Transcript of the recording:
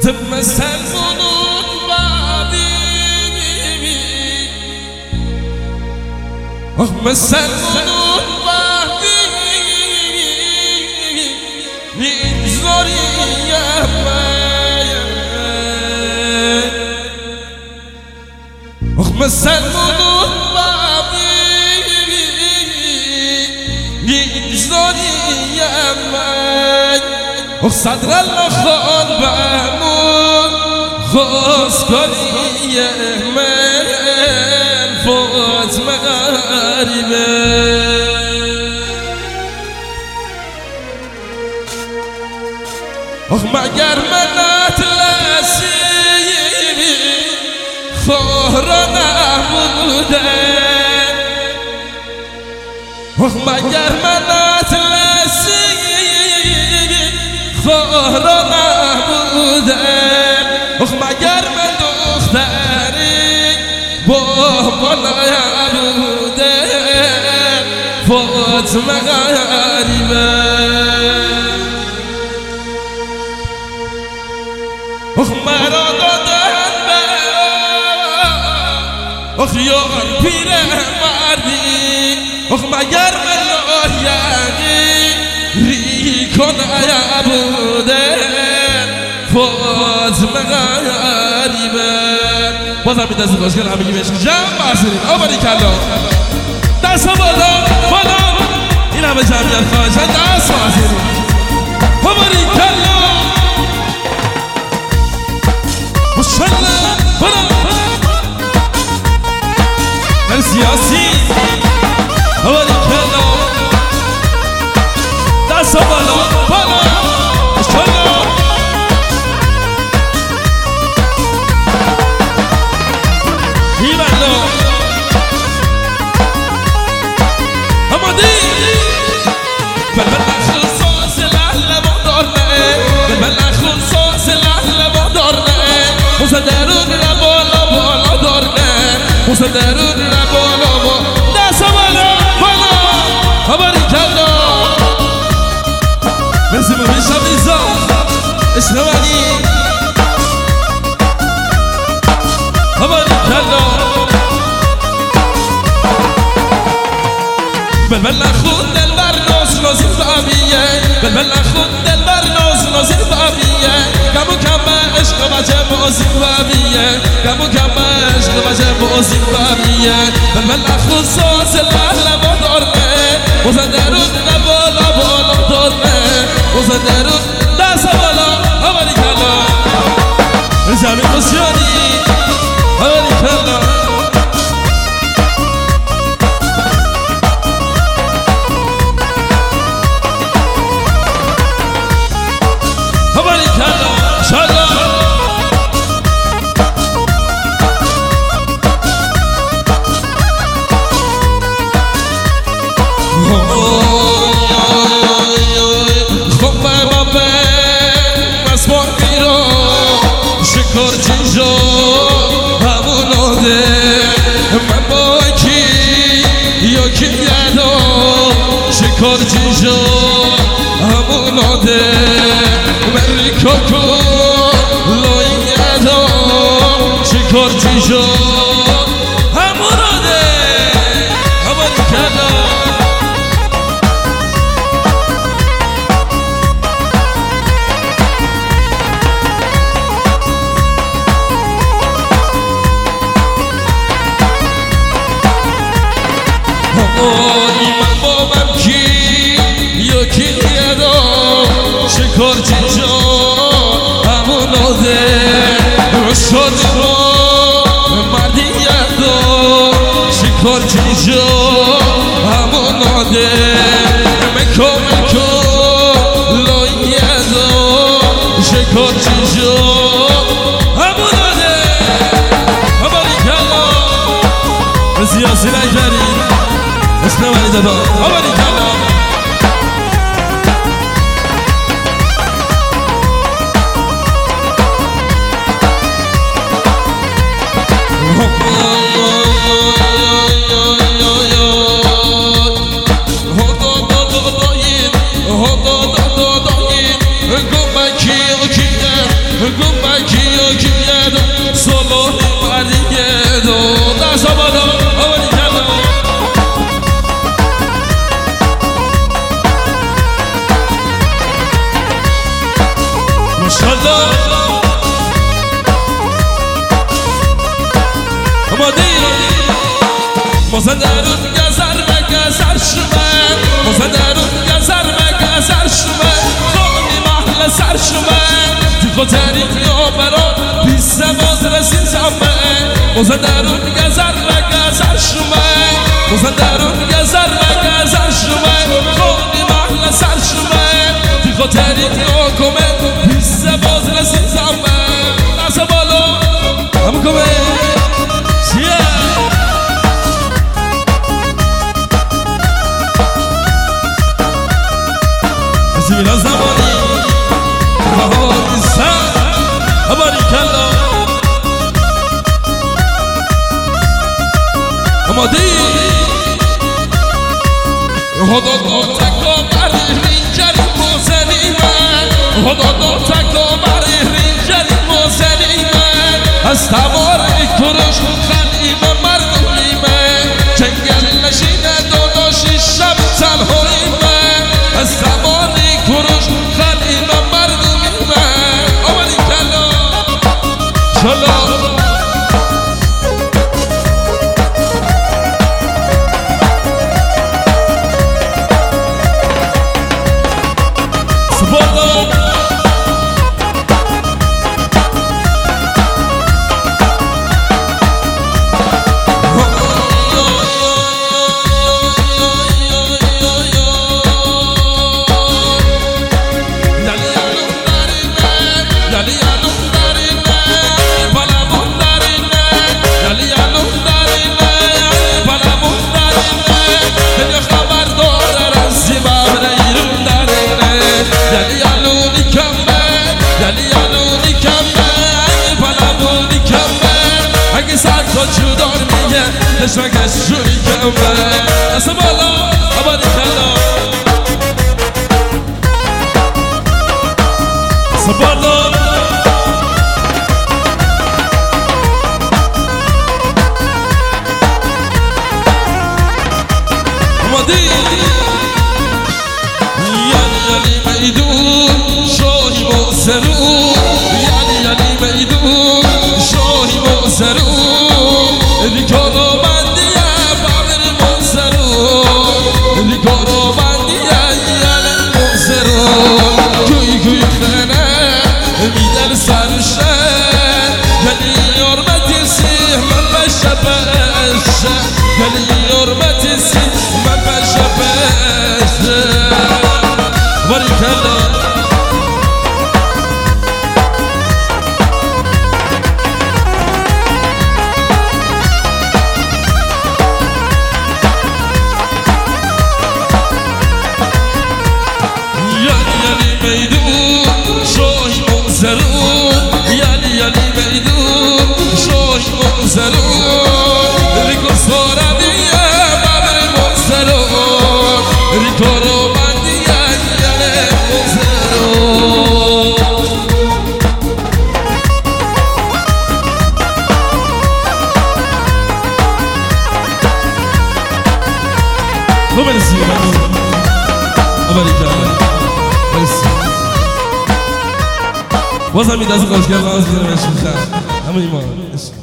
تم سلمونون بابی اخم سلمونون بابی نیزاری اخم سلمونون بابی نیزاری اخ صدر الله خان بامون خوز کنی من فوت مغاربه اخ مگر من اطلسی خورا نبودم اخ مگر من اطلسی خورا نبودم اخ مگر من دختری بابا نبودم فاطمه غریبه اخ مرا دادن به اخ یار پیر مردی اخ مگر من لایقی کنه بودن فاطمه غریبه بازم این دست خوشگل همگی بهش جمع بسیریم آباری کلا دست بالا این همه جمعیت خواهشن دست بسیریم آباری کلا مشالله در سیاسی آباری کلا دست بالا ماشاءالله ایوالا آمادی بلبل اخون ساز لحله بادارنه بلبل اخون ساز لحله بادارنه موسا درون بالا بالا دارنه موسا درون بالا بالا دست بالا آباری کلا مرسی به میشم ایزان اشنوانی آباری کلا بلبل نخون دل بر ناز نازی بابیه بلبل نخون دل بر ناز نازی بابیه کمو کم عشق بچه بازی بابیه کمو کم عشق بچه بازی بابیه بلبل نخون ساز لحله بادارنه موزه درون بالا بالا دارنه موزه درون دست بالا آباری کلا زمین بسیاری آباری کلا آباری کلا شالا شکر چیزا هموناده من با کی یا کی یادا شکر چیزا هموناده من ریکاکو لای یادا شکر چیزا هموناده همون کلا ایمان بابم کی یا کی یادا شکر چیزا هموناده شد رو مردی یادا شکر چیزا هموناده مکو لای یادا شکر چیزا هموناده آباری کلا سیاسی نکریم اسنوانی دادا آباری کلا مزدرون گذر و گذر شمه مزدرون گذر و گذر شمه خونی محل سر شمه تی خاطری ناکمه بیسته باز رسید زمه دست بالا همون کمه چیه زیرا زمانی بهاری سر باری کلا آماده خدا دو تکا بری رینجری موزنی من خدا دو تکا بری رینجری موزنی من از تباری کرش خلی و مردمی من جنگل نشینه داداشی شب تنهایی من از تباری کرش خلی و مردمی من آمدی کلا چلا جودار میگه دشمکش جوری کمه دست بالا آبادی کلا دست بالا آمادی یعنی میدون شاهی و سرون یعنی میدون شاهی و سرون ریکارو بندیه بابر موزرون ریکارو بندیه یعنی موزرون گوی خنه میدر سرشه یعنی حرمتی سی من بشه بشه یعنی حرمتی سی من بشه بشه باری کلا یعنی میدون شوش موزرون ریکو سورانیه بابر موزرون ریکو رو بندیه یعنی موزرون تو برسی آباری کنه برسی بازم این دست خوشگر باز کنه همون ایمان